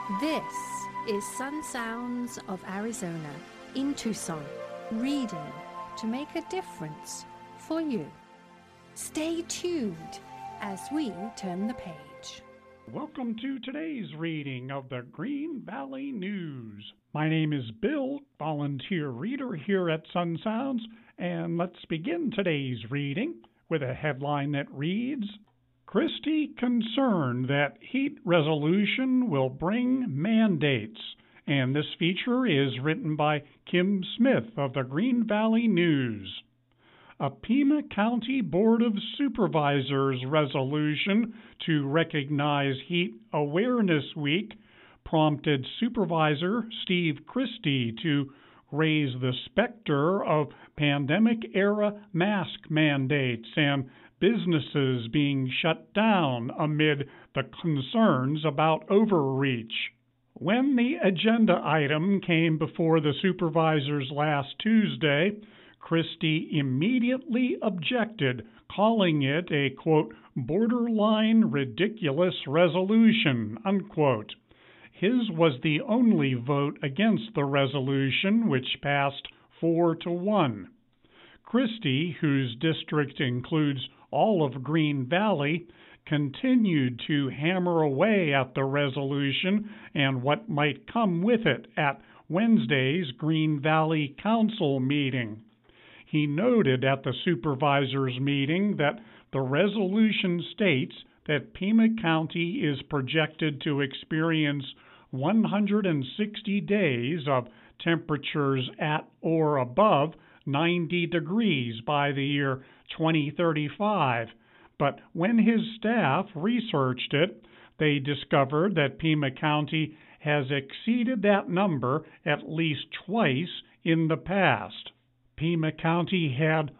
This is Sun Sounds of Arizona in Tucson, reading to make a difference for you. Stay tuned as we turn the page. Welcome to today's reading of the Green Valley News. My name is Bill, volunteer reader here at Sun Sounds, and let's begin today's reading with a headline that reads, Christie concerned that heat resolution will bring mandates. And this feature is written by Kim Smith of the Green Valley News. A Pima County Board of Supervisors resolution to recognize Heat Awareness Week prompted Supervisor Steve Christie to raise the specter of pandemic-era mask mandates and businesses being shut down amid the concerns about overreach. When the agenda item came before the supervisors last Tuesday, Christie immediately objected, calling it a, quote, borderline ridiculous resolution, unquote. His was the only vote against the resolution, which passed 4-1. Christie, whose district includes all of Green Valley, continued to hammer away at the resolution and what might come with it at Wednesday's Green Valley Council meeting. He noted at the supervisors' meeting that the resolution states that Pima County is projected to experience 160 days of temperatures at or above 90 degrees by the year 2035, but when his staff researched it, they discovered that Pima County has exceeded that number at least twice in the past. Pima County had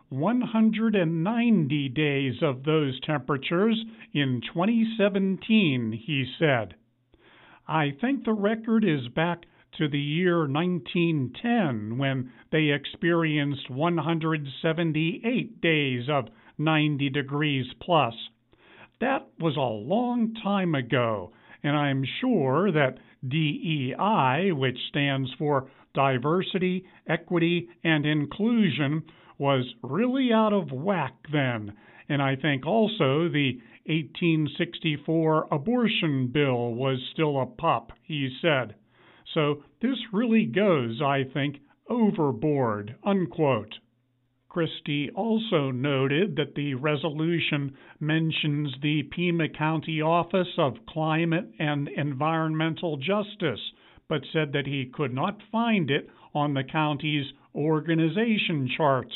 190 days of those temperatures in 2017, he said. I think the record is back to the year 1910 when they experienced 178 days of 90 degrees plus. That was a long time ago, and I'm sure that DEI, which stands for Diversity, Equity, and Inclusion, was really out of whack then, and I think also the 1864 abortion bill was still a pup, he said. So this really goes, I think, overboard, unquote. Christie also noted that the resolution mentions the Pima County Office of Climate and Environmental Justice, but said that he could not find it on the county's organization chart.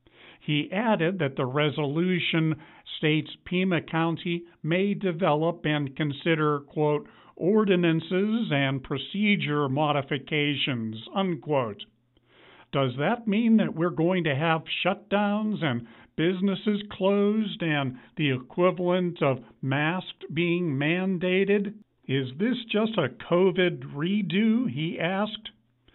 He added that the resolution states Pima County may develop and consider, quote, ordinances and procedure modifications, unquote. Does that mean that we're going to have shutdowns and businesses closed and the equivalent of masks being mandated? Is this just a COVID redo, he asked.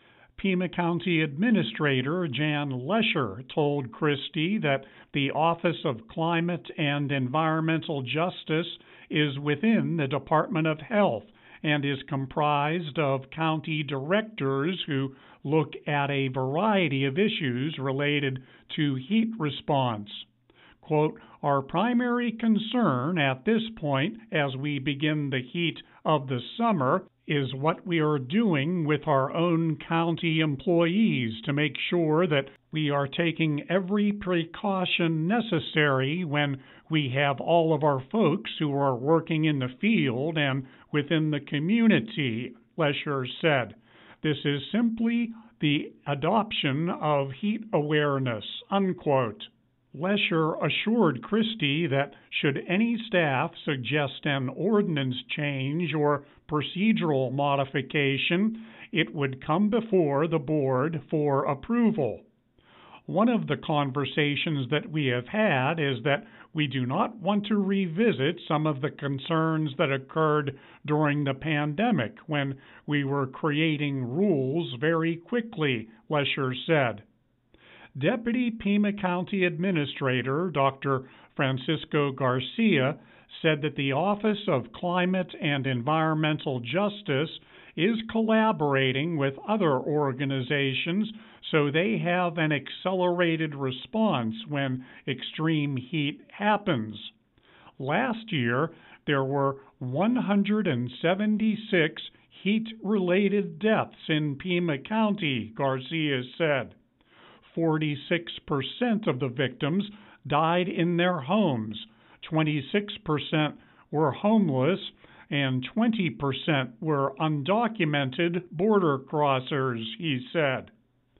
Pima County Administrator Jan Lesher told Christie that the Office of Climate and Environmental Justice is within the Department of Health and is comprised of county directors who look at a variety of issues related to heat response. Quote, our primary concern at this point as we begin the heat of the summer is what we are doing with our own county employees to make sure that we are taking every precaution necessary when we have all of our folks who are working in the field and within the community, Lesher said. This is simply the adoption of heat awareness, unquote. Lesher assured Christie that should any staff suggest an ordinance change or procedural modification, it would come before the board for approval. One of the conversations that we have had is that we do not want to revisit some of the concerns that occurred during the pandemic when we were creating rules very quickly, Lesher said. Deputy Pima County Administrator Dr. Francisco Garcia said that the Office of Climate and Environmental Justice is collaborating with other organizations so they have an accelerated response when extreme heat happens. Last year, there were 176 heat-related deaths in Pima County, Garcia said. 46% of the victims died in their homes, 26% were homeless, and 20% were undocumented border crossers, he said.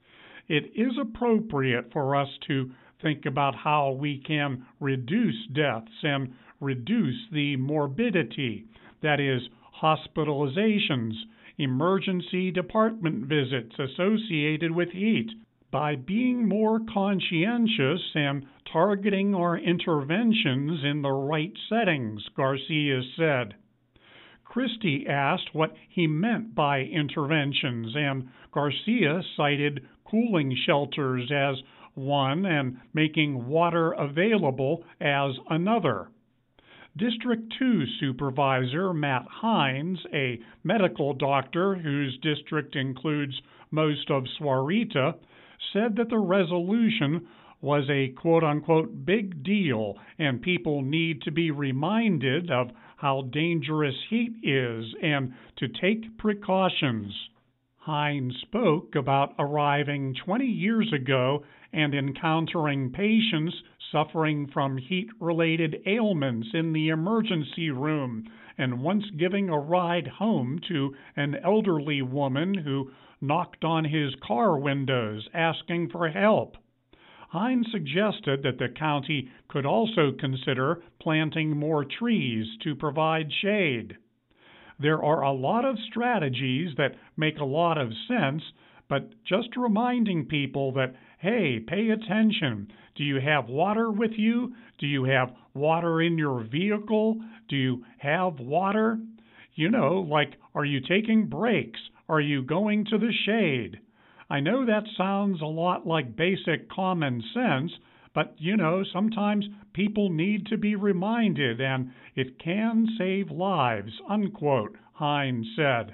It is appropriate for us to think about how we can reduce deaths and reduce the morbidity, that is, hospitalizations, emergency department visits associated with heat, by being more conscientious and targeting our interventions in the right settings, Garcia said. Christie asked what he meant by interventions, and Garcia cited cooling shelters as one and making water available as another. District 2 Supervisor Matt Hines, a medical doctor whose district includes most of Sahuarita, said that the resolution was a quote-unquote big deal and people need to be reminded of how dangerous heat is and to take precautions. Hines spoke about arriving 20 years ago and encountering patients suffering from heat-related ailments in the emergency room, and once giving a ride home to an elderly woman who knocked on his car windows asking for help. Hines suggested that the county could also consider planting more trees to provide shade. There are a lot of strategies that make a lot of sense, but just reminding people that, hey, pay attention. Do you have water with you? Do you have water in your vehicle? Do you have water? Like, are you taking breaks? Are you going to the shade? I know that sounds a lot like basic common sense, but, sometimes people need to be reminded, and it can save lives, unquote, Hines said.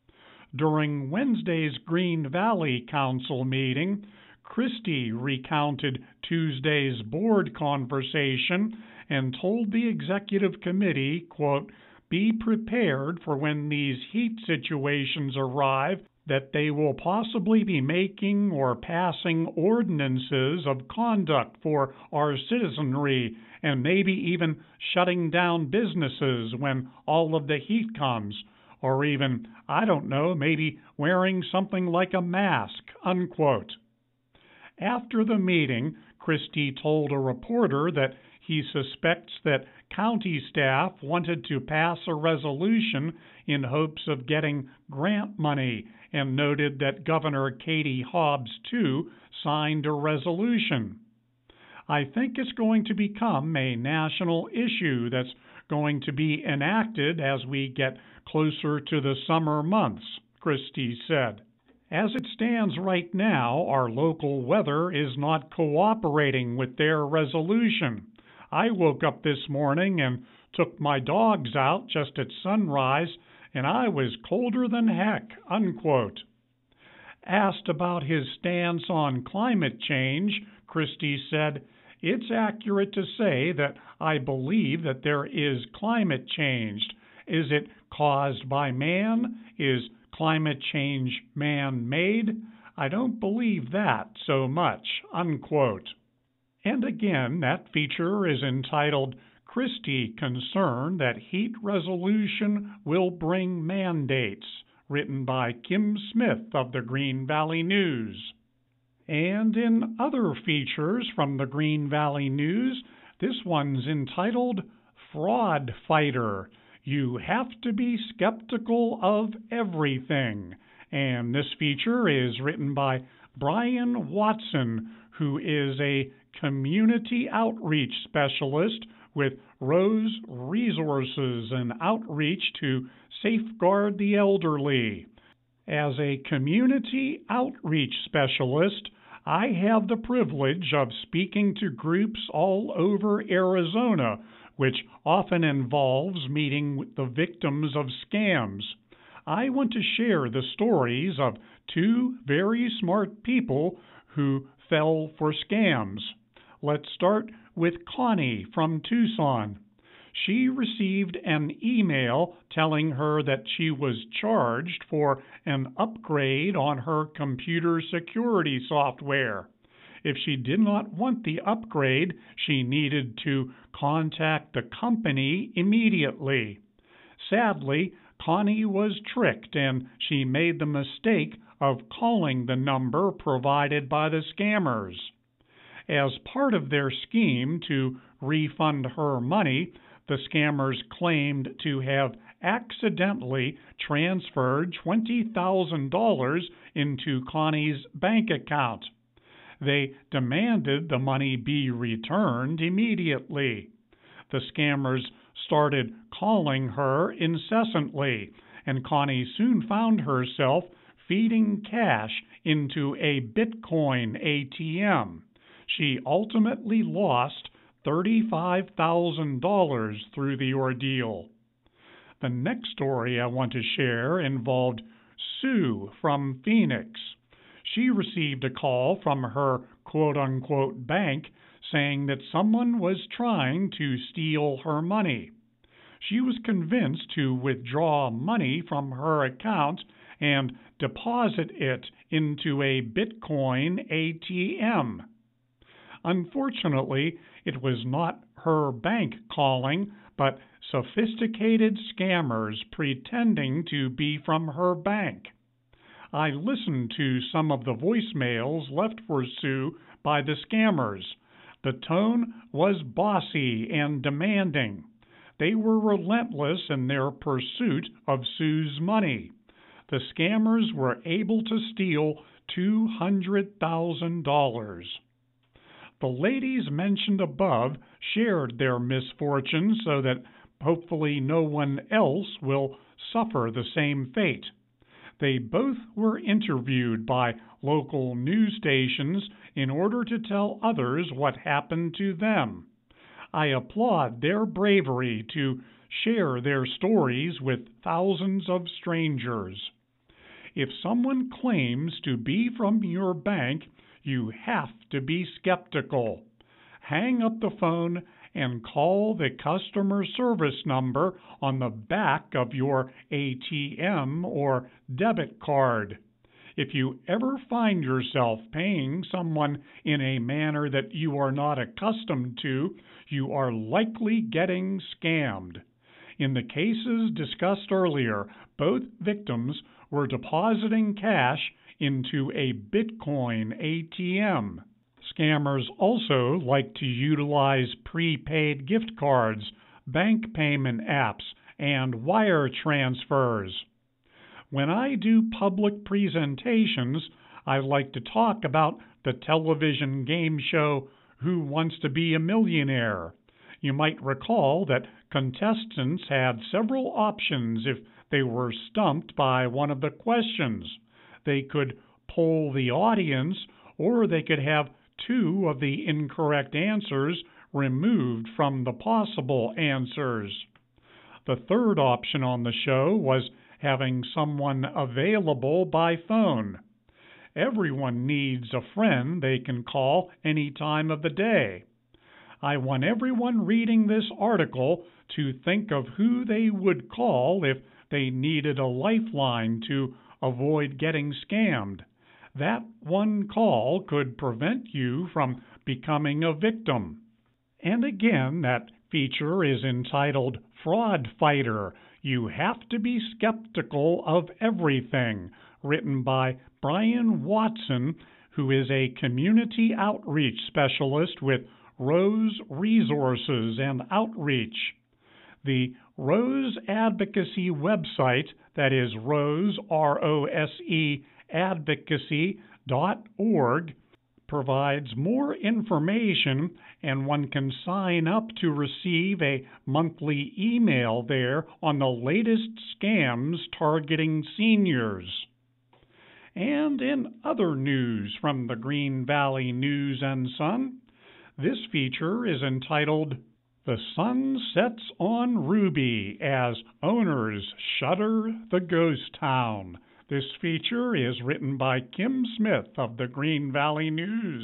During Wednesday's Green Valley Council meeting, Christie recounted Tuesday's board conversation and told the executive committee, quote, be prepared for when these heat situations arrive that they will possibly be making or passing ordinances of conduct for our citizenry and maybe even shutting down businesses when all of the heat comes, or even, maybe wearing something like a mask, unquote. After the meeting, Christie told a reporter that he suspects that county staff wanted to pass a resolution in hopes of getting grant money and noted that Governor Katie Hobbs, too, signed a resolution. I think it's going to become a national issue that's going to be enacted as we get closer to the summer months, Christie said. As it stands right now, our local weather is not cooperating with their resolution. I woke up this morning and took my dogs out just at sunrise, and I was colder than heck, unquote. Asked about his stance on climate change, Christie said, it's accurate to say that I believe that there is climate change. Is it caused by man? Is climate change man-made? I don't believe that so much, unquote. And again, that feature is entitled Christie Concerned That Heat Resolution Will Bring Mandates, written by Kim Smith of the Green Valley News. And in other features from the Green Valley News, this one's entitled Fraud Fighter. You have to be skeptical of everything. And this feature is written by Brian Watson, who is a community outreach specialist with Rose Resources and Outreach to safeguard the elderly. As a community outreach specialist, I have the privilege of speaking to groups all over Arizona, which often involves meeting with the victims of scams. I want to share the stories of two very smart people who fell for scams. Let's start with Connie from Tucson. She received an email telling her that she was charged for an upgrade on her computer security software. If she did not want the upgrade, she needed to contact the company immediately. Sadly, Connie was tricked and she made the mistake of calling the number provided by the scammers. As part of their scheme to refund her money, the scammers claimed to have accidentally transferred $20,000 into Connie's bank account. They demanded the money be returned immediately. The scammers started calling her incessantly, and Connie soon found herself feeding cash into a Bitcoin ATM. She ultimately lost $35,000 through the ordeal. The next story I want to share involved Sue from Phoenix. She received a call from her quote-unquote bank saying that someone was trying to steal her money. She was convinced to withdraw money from her account and deposit it into a Bitcoin ATM. Unfortunately, it was not her bank calling, but sophisticated scammers pretending to be from her bank. I listened to some of the voicemails left for Sue by the scammers. The tone was bossy and demanding. They were relentless in their pursuit of Sue's money. The scammers were able to steal $200,000. The ladies mentioned above shared their misfortunes so that hopefully no one else will suffer the same fate. They both were interviewed by local news stations in order to tell others what happened to them. I applaud their bravery to share their stories with thousands of strangers. If someone claims to be from your bank, you have to be skeptical. Hang up the phone and call the customer service number on the back of your ATM or debit card. If you ever find yourself paying someone in a manner that you are not accustomed to, you are likely getting scammed. In the cases discussed earlier, both victims were depositing cash into a Bitcoin ATM. Scammers also like to utilize prepaid gift cards, bank payment apps, and wire transfers. When I do public presentations, I like to talk about the television game show Who Wants to Be a Millionaire? You might recall that contestants had several options if they were stumped by one of the questions. They could poll the audience, or they could have two of the incorrect answers removed from the possible answers. The third option on the show was having someone available by phone. Everyone needs a friend they can call any time of the day. I want everyone reading this article to think of who they would call if they needed a lifeline to avoid getting scammed. That one call could prevent you from becoming a victim. And again, that feature is entitled Fraud Fighter. You have to be skeptical of everything, written by Brian Watson, who is a community outreach specialist with Rose Resources and Outreach. The Rose Advocacy website, that is Rose, R-O-S-E, advocacy.org, provides more information, and one can sign up to receive a monthly email there on the latest scams targeting seniors. And in other news from the Green Valley News and Sun, this feature is entitled, The sun sets on Ruby as owners shutter the ghost town. This feature is written by Kim Smith of the Green Valley News.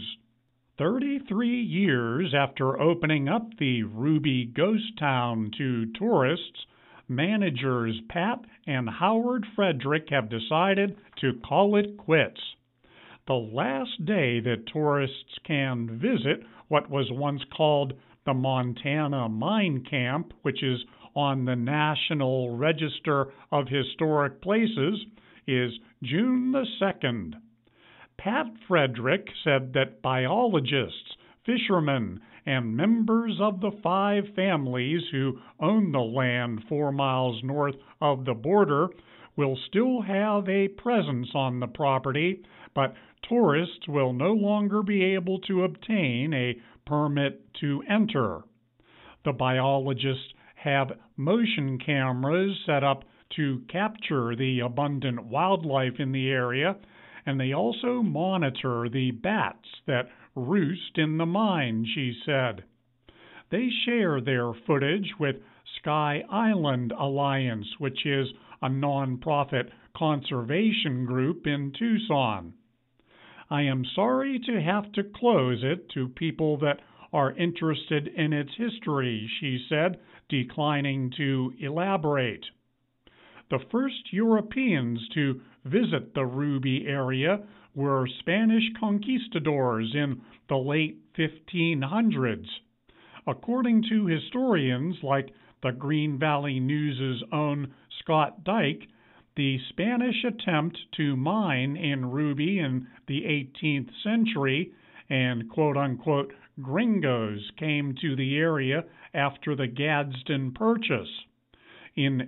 33 years after opening up the Ruby Ghost Town to tourists, managers Pat and Howard Frederick have decided to call it quits. The last day that tourists can visit what was once called the Montana Mine Camp, which is on the National Register of Historic Places, is June the 2nd. Pat Frederick said that biologists, fishermen, and members of the 5 families who own the land 4 miles north of the border will still have a presence on the property, but tourists will no longer be able to obtain a permit to enter. The biologists have motion cameras set up to capture the abundant wildlife in the area, and they also monitor the bats that roost in the mine, she said. They share their footage with Sky Island Alliance, which is a non-profit conservation group in Tucson. I am sorry to have to close it to people that are interested in its history, she said, declining to elaborate. The first Europeans to visit the Ruby area were Spanish conquistadors in the late 1500s. According to historians like the Green Valley News' own Scott Dyke, the Spanish attempt to mine in Ruby in the 18th century and quote-unquote gringos came to the area after the Gadsden Purchase. In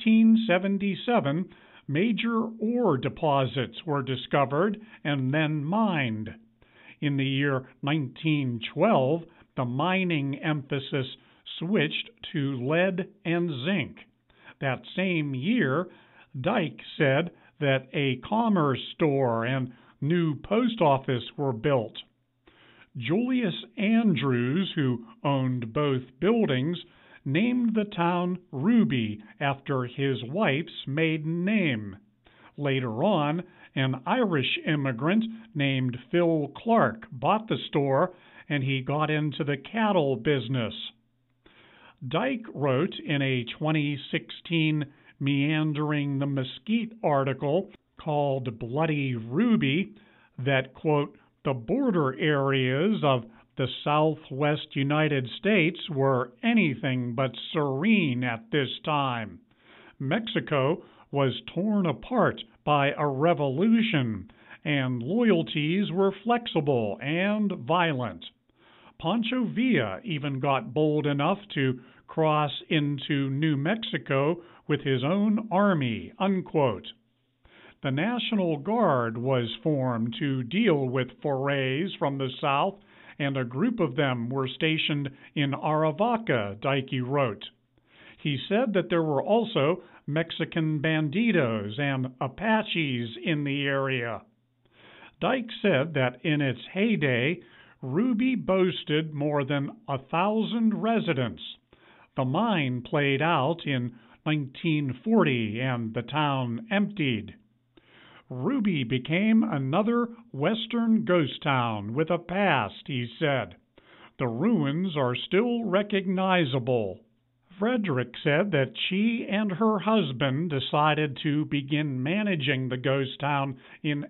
1877, major ore deposits were discovered and then mined. In the year 1912, the mining emphasis switched to lead and zinc. That same year, Dyke said that a commerce store and new post office were built. Julius Andrews, who owned both buildings, named the town Ruby after his wife's maiden name. Later on, an Irish immigrant named Phil Clark bought the store, and he got into the cattle business. Dyke wrote in a 2016 Meandering the Mesquite article called Bloody Ruby that, quote, the border areas of the southwest United States were anything but serene at this time. Mexico was torn apart by a revolution, and loyalties were flexible and violent. Pancho Villa even got bold enough to cross into New Mexico with his own army, unquote. The National Guard was formed to deal with forays from the south, and a group of them were stationed in Aravaca, Dyke wrote. He said that there were also Mexican bandidos and Apaches in the area. Dyke said that in its heyday, Ruby boasted more than 1,000 residents. The mine played out in 1940 and the town emptied. Ruby became another western ghost town with a past, he said. The ruins are still recognizable. Frederick said that she and her husband decided to begin managing the ghost town in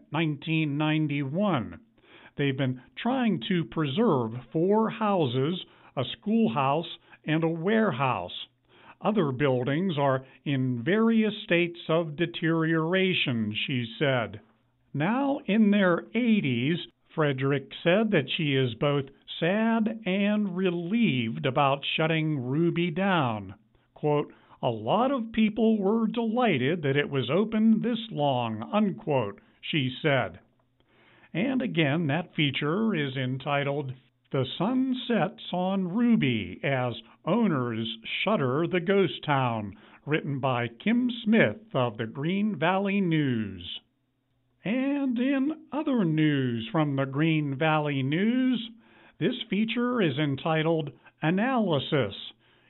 1991. They've been trying to preserve 4 houses, a schoolhouse, and a warehouse. Other buildings are in various states of deterioration, she said. Now in their 80s, Frederick said that she is both sad and relieved about shutting Ruby down. Quote, a lot of people were delighted that it was open this long, unquote, she said. And again, that feature is entitled The Sun Sets on Ruby as Owners Shutter the Ghost Town, written by Kim Smith of the Green Valley News. And in other news from the Green Valley News, this feature is entitled Analysis,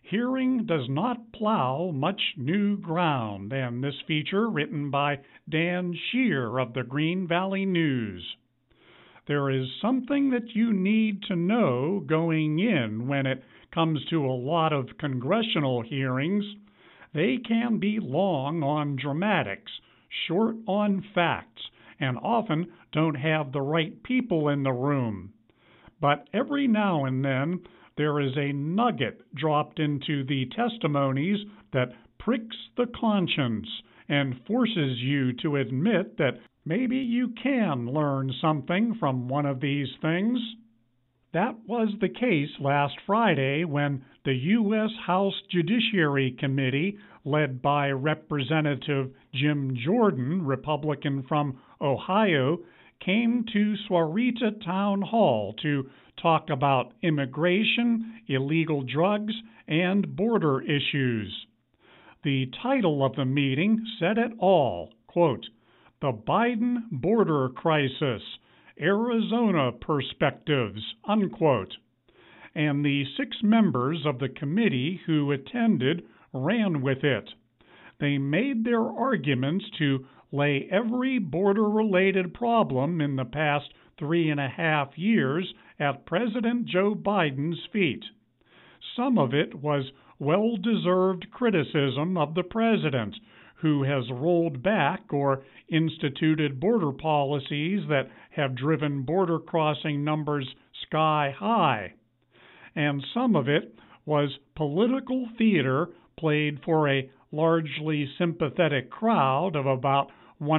Hearing does not plow much new ground, and this feature written by Dan Shear of the Green Valley News. There is something that you need to know going in when it comes to a lot of congressional hearings. They can be long on dramatics, short on facts, and often don't have the right people in the room. But every now and then there is a nugget dropped into the testimonies that pricks the conscience and forces you to admit that maybe you can learn something from one of these things. That was the case last Friday when the U.S. House Judiciary Committee, led by Representative Jim Jordan, Republican from Ohio, came to Sahuarita Town Hall to talk about immigration, illegal drugs, and border issues. The title of the meeting said it all, quote, "The Biden Border Crisis, Arizona Perspectives," unquote. And the 6 members of the committee who attended ran with it. They made their arguments to lay every border-related problem in the past 3.5 years at President Joe Biden's feet. Some of it was well-deserved criticism of the president, who has rolled back or instituted border policies that have driven border crossing numbers sky high. And some of it was political theater played for a largely sympathetic crowd of about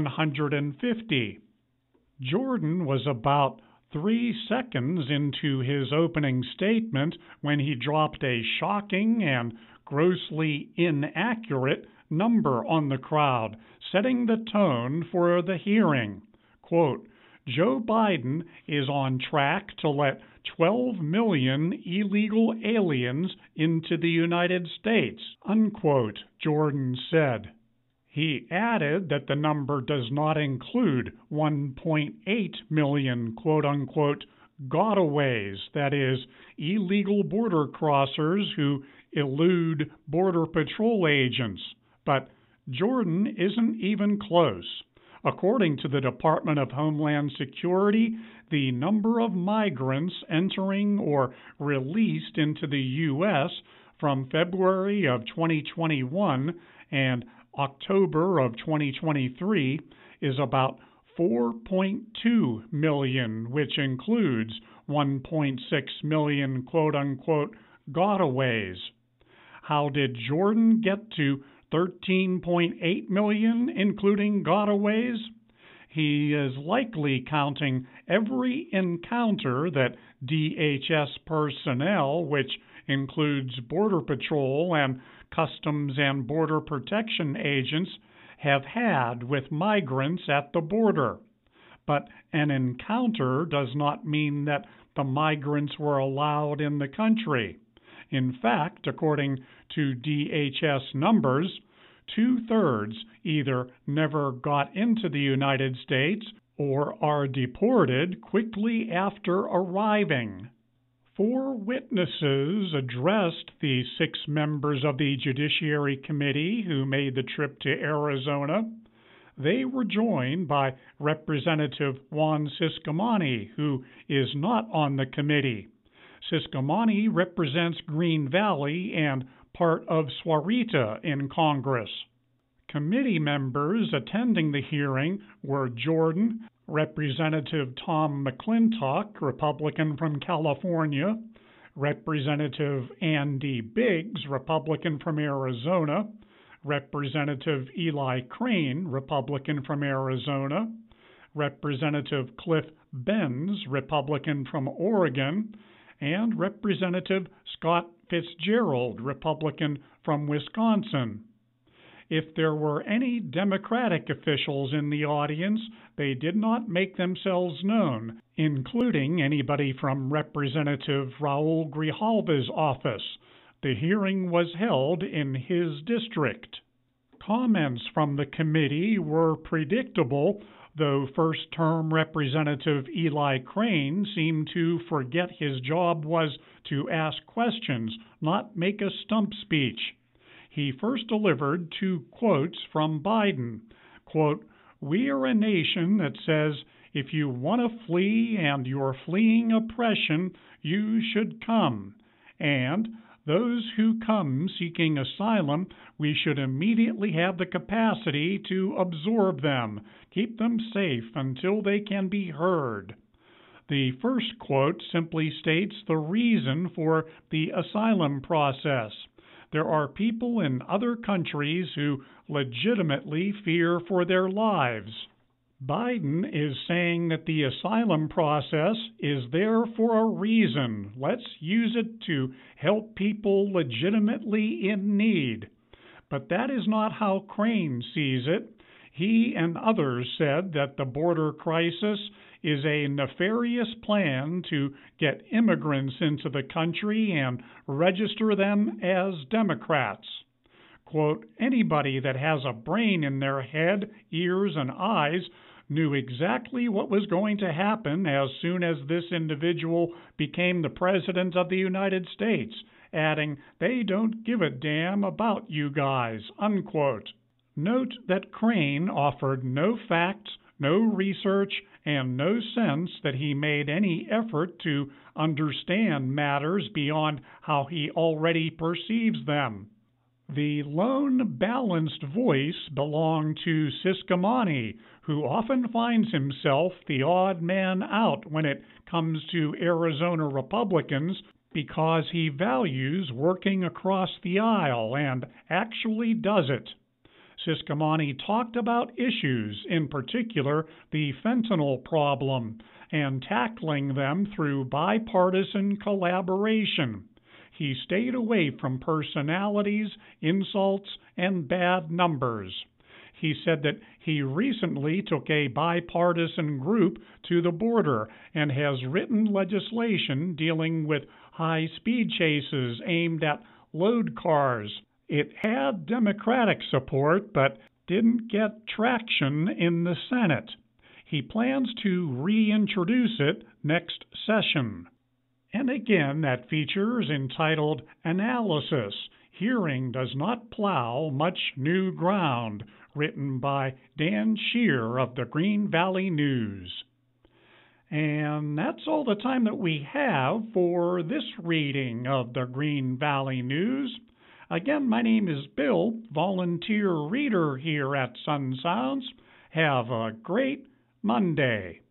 150. Jordan was about 3 seconds into his opening statement when he dropped a shocking and grossly inaccurate number on the crowd, setting the tone for the hearing. Quote, "Joe Biden is on track to let 12 million illegal aliens into the United States," unquote, Jordan said. He added that the number does not include 1.8 million quote-unquote gotaways, that is, illegal border crossers who elude Border Patrol agents. But Jordan isn't even close. According to the Department of Homeland Security, the number of migrants entering or released into the U.S. from February of 2021 and October of 2023 is about 4.2 million, which includes 1.6 million quote-unquote gotaways. How did Jordan get to 13.8 million, including gotaways? He is likely counting every encounter that DHS personnel, which includes Border Patrol and Customs and Border Protection agents, have had with migrants at the border. But an encounter does not mean that the migrants were allowed in the country. In fact, according to DHS numbers, 2/3 either never got into the United States or are deported quickly after arriving. 4 witnesses addressed the 6 members of the Judiciary Committee who made the trip to Arizona. They were joined by Representative Juan Ciscomani, who is not on the committee. Ciscomani represents Green Valley and part of Sahuarita in Congress. Committee members attending the hearing were Jordan, Representative Tom McClintock, Republican from California, Representative Andy Biggs, Republican from Arizona, Representative Eli Crane, Republican from Arizona, Representative Cliff Benz, Republican from Oregon, and Representative Scott Fitzgerald, Republican from Wisconsin. If there were any Democratic officials in the audience, they did not make themselves known, including anybody from Representative Raul Grijalva's office. The hearing was held in his district. Comments from the committee were predictable, though first-term Representative Eli Crane seemed to forget his job was to ask questions, not make a stump speech. He first delivered two quotes from Biden. Quote, "We are a nation that says, if you want to flee and you're fleeing oppression, you should come. And those who come seeking asylum, we should immediately have the capacity to absorb them, keep them safe until they can be heard." The first quote simply states the reason for the asylum process. There are people in other countries who legitimately fear for their lives. Biden is saying that the asylum process is there for a reason. Let's use it to help people legitimately in need. But that is not how Crane sees it. He and others said that the border crisis is a nefarious plan to get immigrants into the country and register them as Democrats. Quote, "Anybody that has a brain in their head, ears, and eyes knew exactly what was going to happen as soon as this individual became the President of the United States," adding, "They don't give a damn about you guys," unquote. Note that Crane offered no facts, no research, and no sense that he made any effort to understand matters beyond how he already perceives them. The lone balanced voice belonged to Ciscomani, who often finds himself the odd man out when it comes to Arizona Republicans because he values working across the aisle and actually does it. Ciscomani talked about issues, in particular the fentanyl problem, and tackling them through bipartisan collaboration. He stayed away from personalities, insults, and bad numbers. He said that he recently took a bipartisan group to the border and has written legislation dealing with high-speed chases aimed at load cars. It had Democratic support, but didn't get traction in the Senate. He plans to reintroduce it next session. And again, that feature is entitled Analysis. Hearing Does Not Plow Much New Ground, written by Dan Shear of the Green Valley News. And that's all the time that we have for this reading of the Green Valley News. Again, my name is Bill, volunteer reader here at Sun Sounds. Have a great Monday.